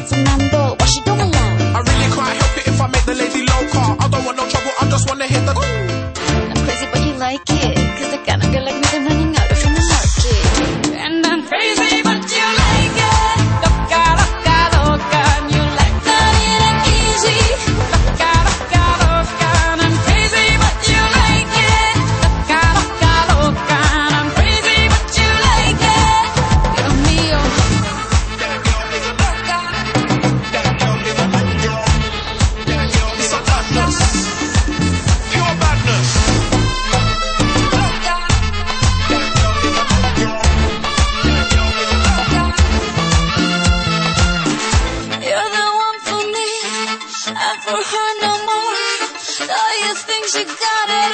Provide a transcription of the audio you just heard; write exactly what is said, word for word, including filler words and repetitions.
남도 what she don't allow. I really can't help it if I make the lady loca. I don't want no trouble, I just wanna hit the. I'm crazy but you like it, cause the kind of girl like me is running out from the market. And I'm crazy but you like it. Loca, loca, loca, and you like that it ain't easy. Loca, loca, loca, and I'm crazy but you like it. Loca, loca, loca, and I'm crazy but you like it. Dios mío. It's a madness, pure madness. You're the one for me, and for her no more. All you think she got it.